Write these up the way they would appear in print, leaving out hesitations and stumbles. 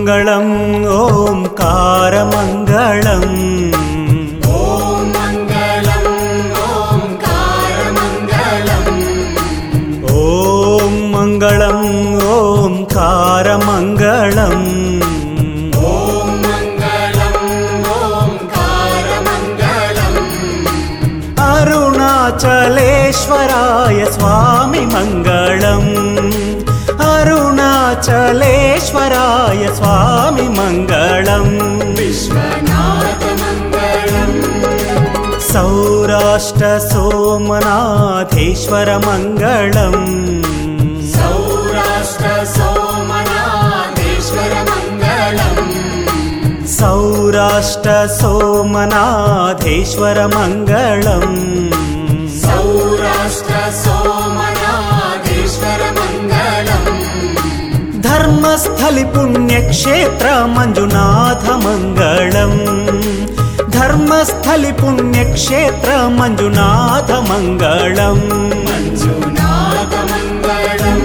मङ्गलम् ओंकारमङ्गलम् ॐ मङ्गलम् ओंकारमङ्गलम् ॐ मङ्गलम् ओंकारमङ्गलम् ॐ मङ्गलम् ओंकारमङ्गलम् अरुणाचलेश्वराय स्वामी मङ्गलम् अरुणाचलेश्वराय स्वामी मङ्गलम् विश्वनाथ मङ्गलम् सौराष्ट्र सोमनाथेश्वर मङ्गलम् सौराष्ट्र सोमनाथेश्वर मङ्गलम् सौराष्ट्र सोमनाथेश्वर मङ्गलम् सौराष्ट्र सोमनाथेश्वर मङ्गलम् धर्मस्थली पुण्यक्षेत्र मंजुनाथ मङ्गलम् धर्मस्थली पुण्यक्षेत्र मंजुनाथ मङ्गलम् मञ्जुनाथ मङ्गलम्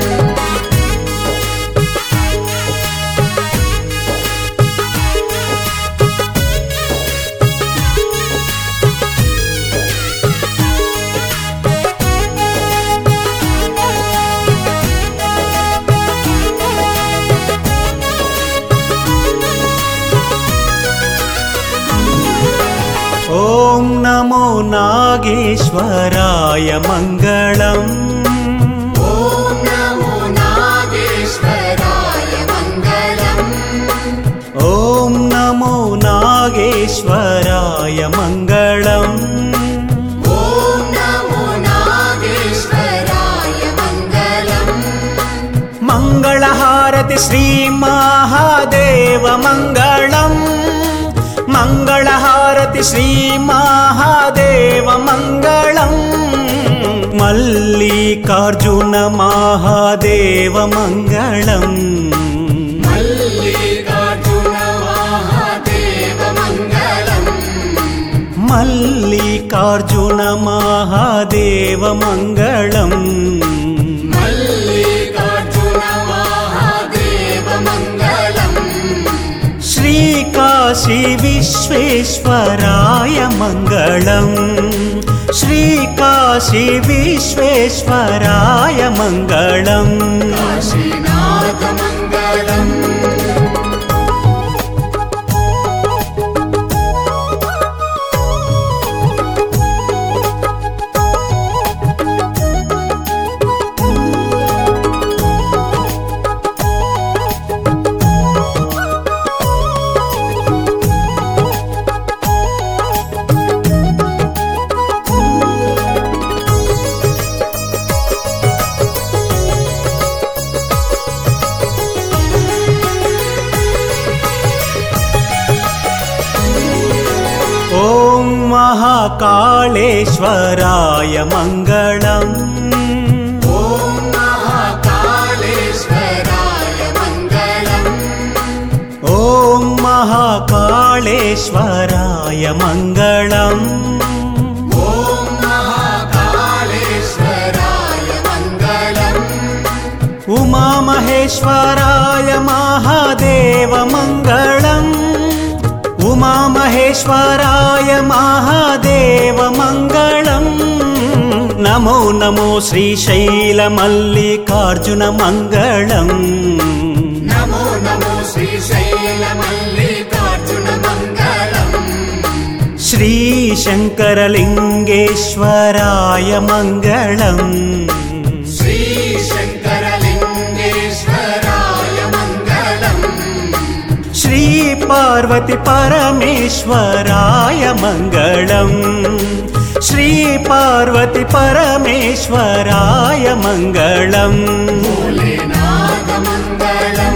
ॐ नमो नागेश्वराय मङ्गलम् ॐ नमो नागेश्वराय मङ्गलम् ॐ नमो नागेश्वराय मङ्गलम् ॐ नमो नागेश्वराय मङ्गलम् मङ्गलहारति श्री महादेव मङ्गलम् मङ्गलहारति श्री महादेव मङ्गलम् मल्लिकार्जुन महादेव मङ्गलम् मल्लिकार्जुन महादेव मङ्गलम् मल्लिकार्जुन महादेव मङ्गलम् मल्लिकार्जुन महादेव मङ्गलम् श्रीकाशी विश्वेश्वराय मङ्गलम् श्रीकाशी विश्वेश्वराय मङ्गलम् काशीनाथ मङ्गलम् ॐ महाकालेश्वराय मङ्गलम् ॐ महाकालेश्वराय मङ्गलम् ॐ महाकालेश्वराय मङ्गलम् ॐ महाकालेश्वराय मङ्गलम् उमामहेश्वराय महादेव मङ्गलम् उमामहेश्वराय महादेव मङ्गलम् नमो नमो श्रीशैलमल्लिकार्जुन मङ्गलम् नमो नमो श्रीशैलमल्लिकार्जुन मङ्गलम् श्रीशङ्करलिङ्गेश्वराय मङ्गलम् श्रीशङ्करलिङ्गेश्वराय मङ्गलम् श्रीपार्वती परमेश्वराय मङ्गलम् श्रीपार्वती परमेश्वराय मङ्गलम् भोलेनाथ मङ्गलम्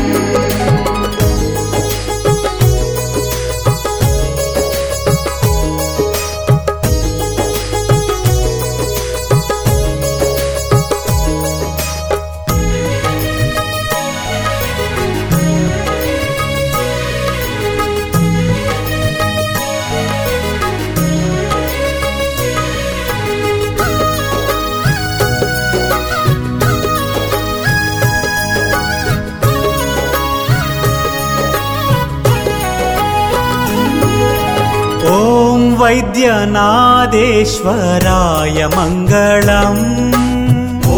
वैद्यनाथेश्वराय मङ्गलम् ॐ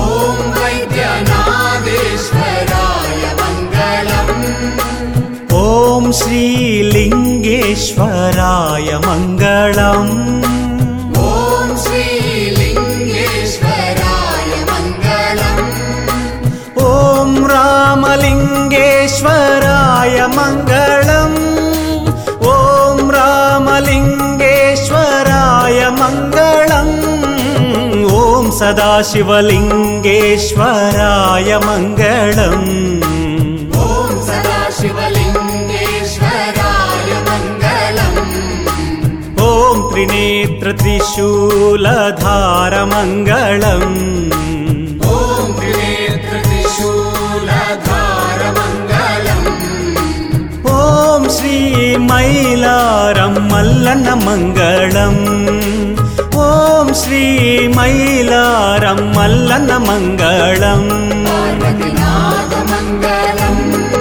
वैद्यनाथेश्वराय मङ्गलम् ॐ श्रीलिङ्गेश्वराय मङ्गलम् ॐ श्रीलिङ्गेश्वराय मङ्गलम् ॐ रामलिङ्गेश्वराय मङ्गलम् ॐ रामलिङ्गेश्वराय मङ्गलम् ॐ सदाशिवलिङ्गेश्वराय मङ्गलम् ॐ सदाशिवलिङ्गेश्वराय मङ्गलम् ॐ त्रिनेत्रत्रिशूलधार मङ्गलम् ॐ त्रिनेत्रत्रिशूलधार मङ्गलम् ॐ श्रीमैलारं मल्लन्न मङ्गलम् ॐ श्रीमैलारं मल्लन्न मङ्गलम् पार्वतीनाथ मङ्गलम्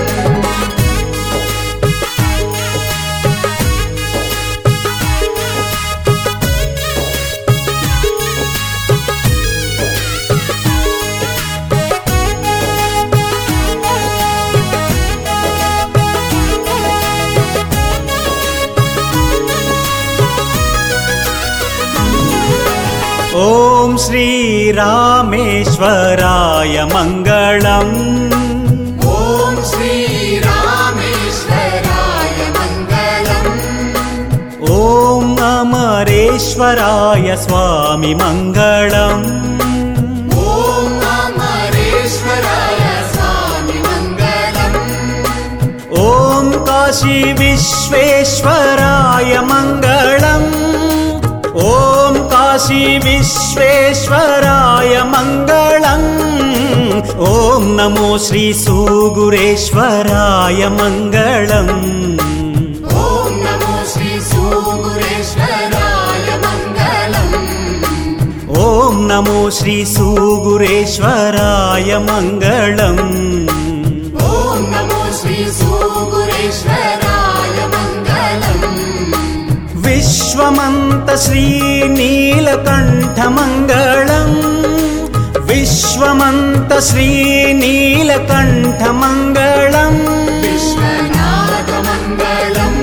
ॐ श्रीरामेश्वराय मङ्गलम् ॐ श्रीरामेश्वराय मङ्गलम् ॐ अमरेश्वराय स्वामी मङ्गलम् ॐ अमरेश्वराय स्वामी मङ्गलम् ॐ काशी विश्वेश्वराय मङ्गलम् ॐ काशी विश्वेश्वराय मङ्गलम् ॐ नमो श्री सुगुरेश्वराय मङ्गलम् ॐ नमो श्री सुगुरेश्वराय मङ्गलम् ॐ नमो श्री सुगुरेश्वराय मङ्गलम् ॐ नमो श्री सुगुरेश्वराय मङ्गलम् विश्वमन्त श्रीनीलकण्ठ मङ्गलम् विश्वमन्त श्रीनीलकण्ठ मङ्गलम् विश्वनाथ मङ्गलम्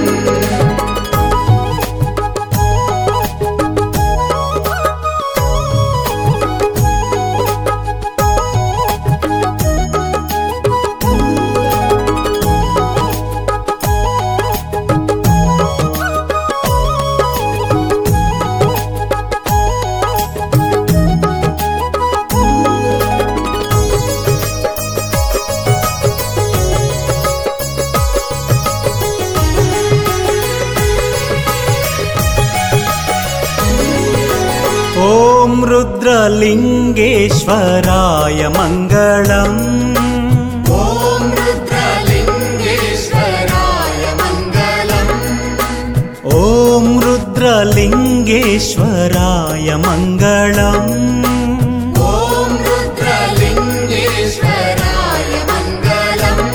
ॐ रुद्रलिङ्गेश्वराय मङ्गलम् ॐ रुद्रलिङ्गेश्वराय मङ्गलम् ॐ रुद्रलिङ्गेश्वराय मङ्गलम् ॐ रुद्रलिङ्गेश्वराय मङ्गलम्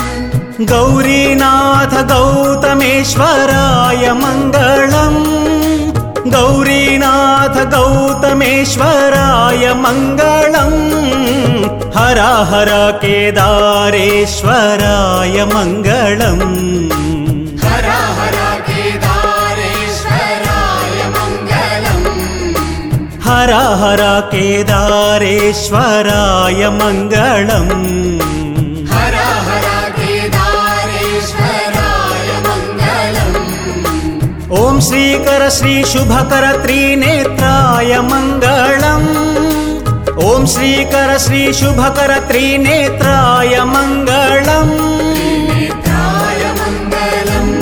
गौरीनाथ गौतमेश्वराय मङ्गलम् गौरीनाथ गौतमेश्वराय मङ्गलम् हर हर केदारेश्वराय मङ्गलम् हर हर केदारेश्वराय मङ्गलम् हर हर केदारेश्वराय मङ्गलम् हर हर केदारेश्वराय मङ्गलम् ॐ श्रीकर श्री शुभकर त्रिनेत्राय मङ्गलम् ॐ श्रीकर श्री शुभकर त्रिनेत्राय मङ्गलम् त्रिनेत्राय मङ्गलम्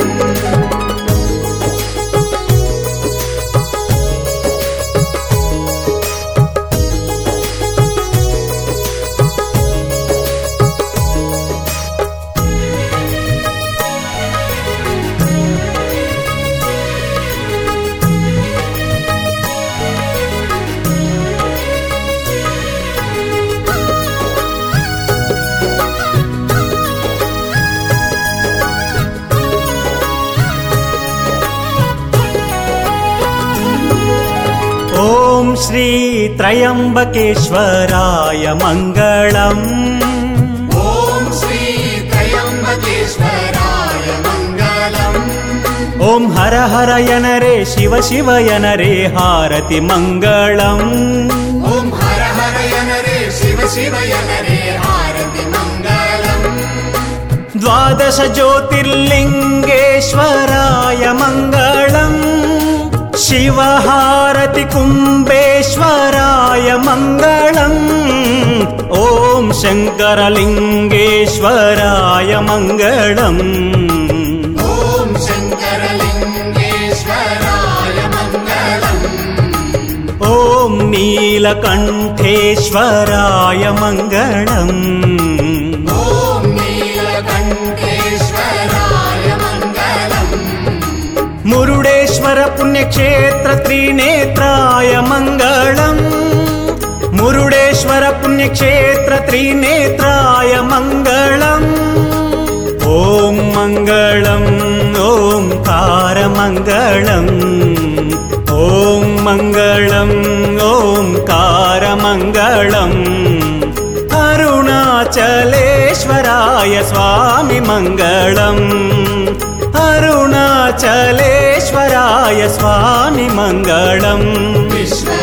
श्री त्रयम्बकेश्वराय मङ्गलम् ॐ श्री त्र्यम्बकेश्वराय मङ्गलम् ॐ हर हर यनरे शिव शिव यनरे हारति मङ्गलम् ॐ हर हर यनरे शिव शिव यनरे हारति मङ्गलम् द्वादश ज्योतिर्लिङ्गेश्वराय मङ्गलम् शिवहारति कुम्भेश्वराय मङ्गलम् ॐ शङ्करलिङ्गेश्वराय मङ्गलम् ॐ शङ्करलिङ्गेश्वराय मङ्गलम् ॐ नीलकण्ठेश्वराय मङ्गलम् ॐ नीलकण्ठेश्वराय मङ्गलम् मुरुडेश्वर पुण्यक्षेत्र त्रिनेत्राय मङ्गलम् मुरुडेश्वर पुण्यक्षेत्र त्रिनेत्राय मङ्गलम् ॐ मङ्गलम् ओङ्कारमङ्गलम् ॐ मङ्गलम् ओङ्कारमङ्गलम् अरुणाचलेश्वराय स्वामी मङ्गलम् अरुणाचलेश्वराय स्वामी मङ्गलम् विश्व